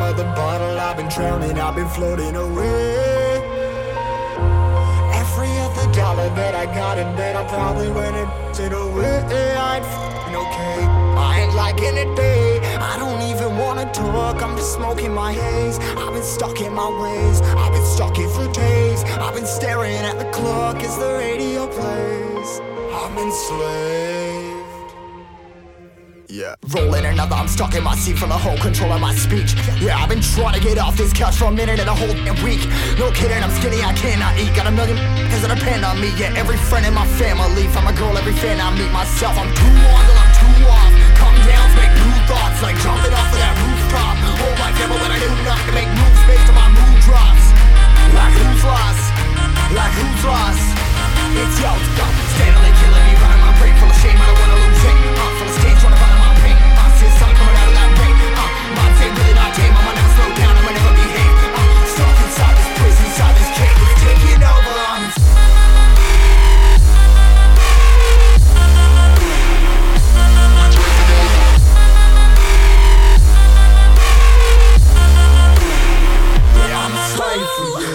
of the bottle, I've been drowning, I've been floating away. Every other dollar that I got in bed, I probably went and it away. I ain't f***ing okay, I ain't liking it, babe. I don't even wanna talk, I'm just smoking my haze. I've been stuck in my ways, I've been stuck here for days. I've been staring at the clock as the radio plays. I'm enslaved. Yeah, rolling another, I'm stuck in my seat for the whole control of my speech. Yeah, I've been trying to get off this couch for a minute and a whole week. No kidding, I'm skinny, I cannot eat. Got a million cause that depend on me. Yeah, every friend in my family, from a girl, every fan I meet myself. I'm too on till I'm too off. Come down to make new thoughts, like jumping off of that rooftop. Hold my camera when I do nothing to make moves based on my mood drops. Like who's lost? Like who's lost? It's yo, steadily killing me, running my brain full of shame. I don't wanna lose it. Full of stage, trying to find my pain. I see the sun coming out of that rain. Mind say really not tame. I'ma never slow down, I'ma never behave. Stuck inside this prison, inside this cage. It's taking over. Yeah, I'm a slave for you.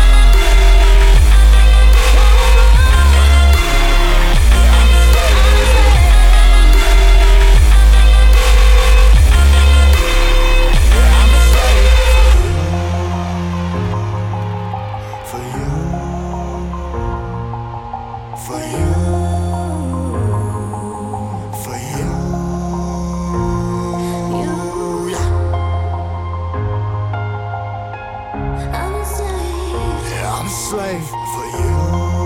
Slave for you.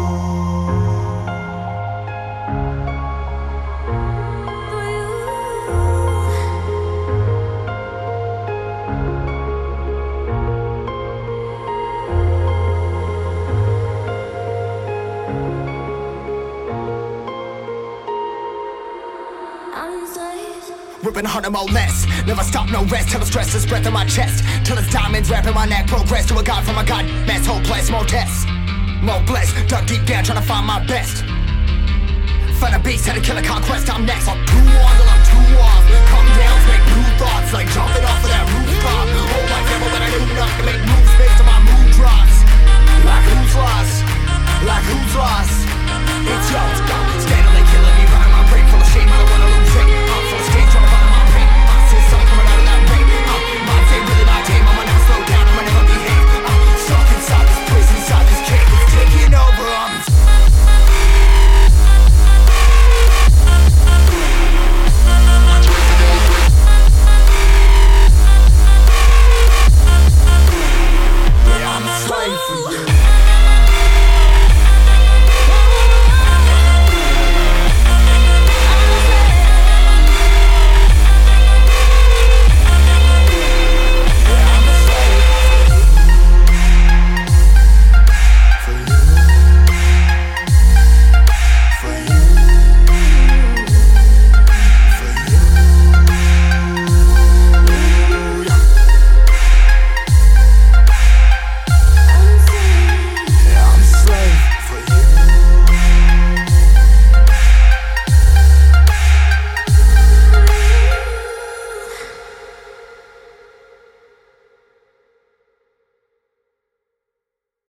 Ripping harder, more less. Never stop, no rest. Till the stress is breath in my chest. Till it's diamonds wrapping my neck. Progress to a god from a god mess. Hopeless, more tests. More blessed. Dug deep down trying to find my best. Find a beast, had to kill a conquest. I'm next. I'm too on till I'm too off. Come down, make new thoughts. Like jumping off of that rooftop.